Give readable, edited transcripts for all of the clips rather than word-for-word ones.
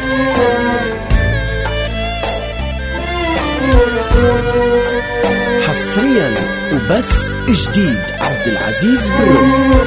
حصريا وبس جديد عبد العزيز برو.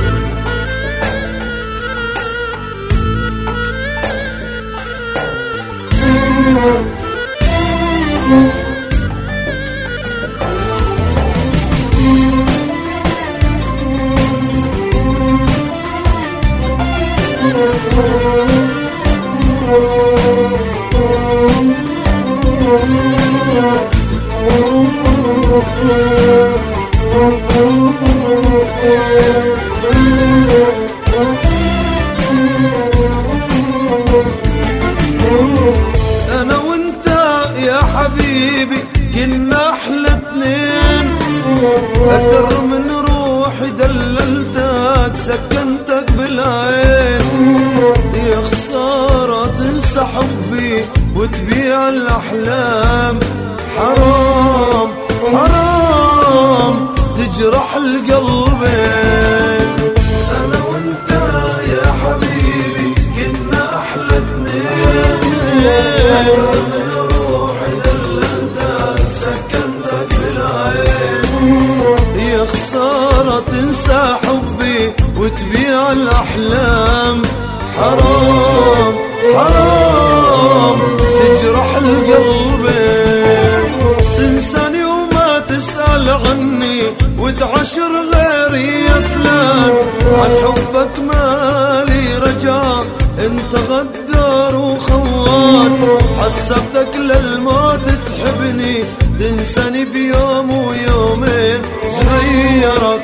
أنا وأنت يا حبيبي كنا أحلى اتنين، أكتر من روحي دللتك سكنتك بالعين. يا خسارة تنسى حبي وتبيع الأحلام، حرام حرام تجرح القلبين. أنا وأنت يا حبيبي كنا أحلى اتنين، أكتر من روحي دللتك سكنتك بالعين. يا خسارة تنسى حبي وتبيع الأحلام، حرام حرام تجرح القلبين. تنساني وما تسأل عني وتعشر غيري يا فلان، عن حبك مالي رجاء انت غدار وخوان. حسبتك للموت تحبني تنساني بيوم ويومين. شغيرك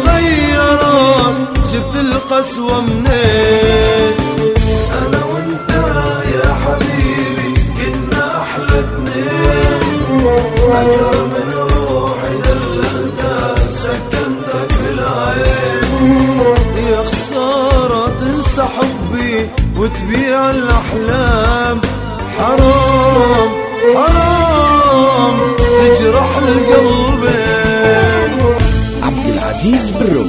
جبت القسوة منين؟ أنا وأنت يا حبيبي كنا أحلى اتنين، أكتر من روحي دللتك سكنتك بالعين. يا خسارة تنسى حبي وتبيع الأحلام، حرام حرام تجرح القلبين. عبد العزيز برو.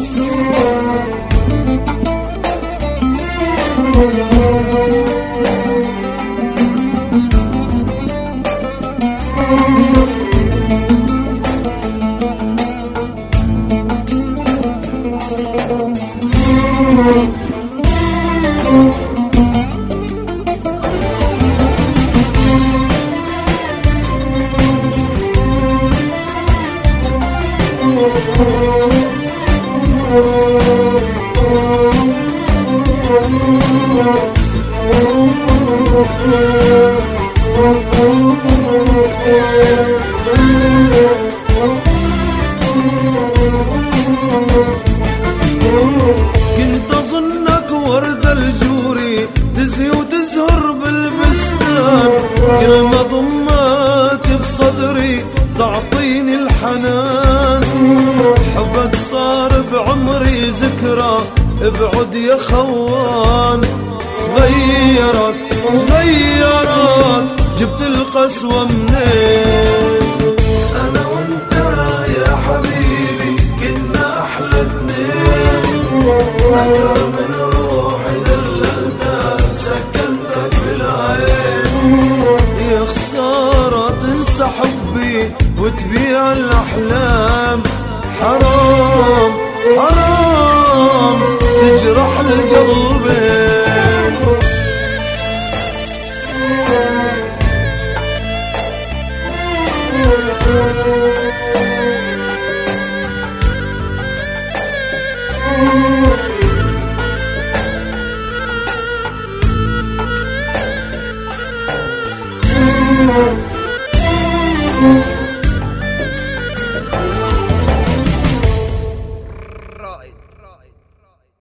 كنت أظنك ورد الجوري تزهي وتزهر بالبستان، كل ما ضمك بصدري تعطيني الحنان. حبك صار بعمري ذكرى ابعد يا خوان. غيرك جبت القسوة منين؟ أنا وأنت يا حبيبي كنا أحلى اتنين، أكتر من روحي دللتك سكنتك بالعين. يا خسارة تنسى حبي وتبيع الأحلام، حرام حرام تجرح القلبين.